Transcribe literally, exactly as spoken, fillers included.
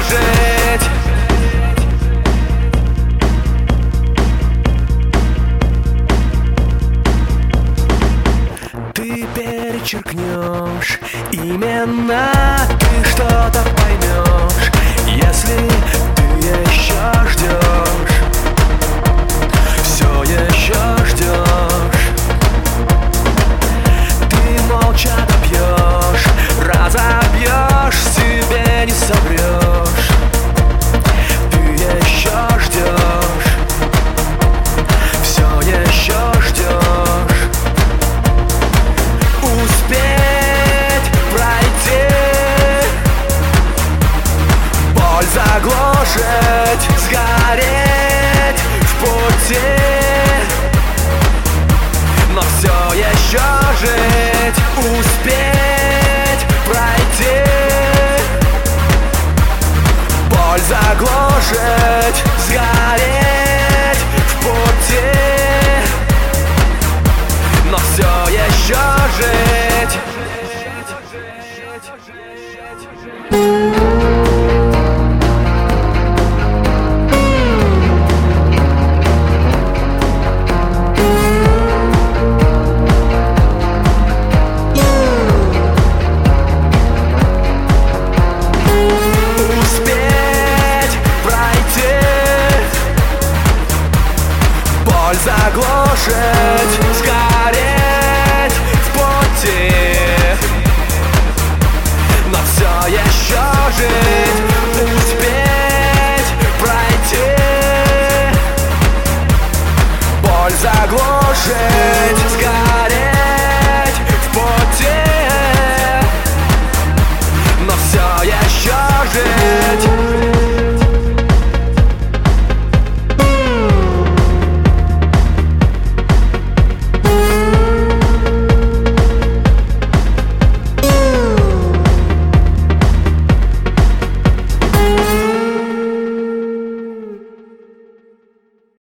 жить. Ты перечеркнешь, именно ты что-то поймешь, если ты еще ждешь, все еще ждешь. Ты молча допьешь, разобьешь, себе не соврешь. Ты еще ждешь, все еще ждешь. Успеть пройти, боль заглушить, сгореть в пути, но все еще жить. Успеть пройти, боль заглушить, сгореть в пути, но все еще жить. Успеть пройти, боль заглушить,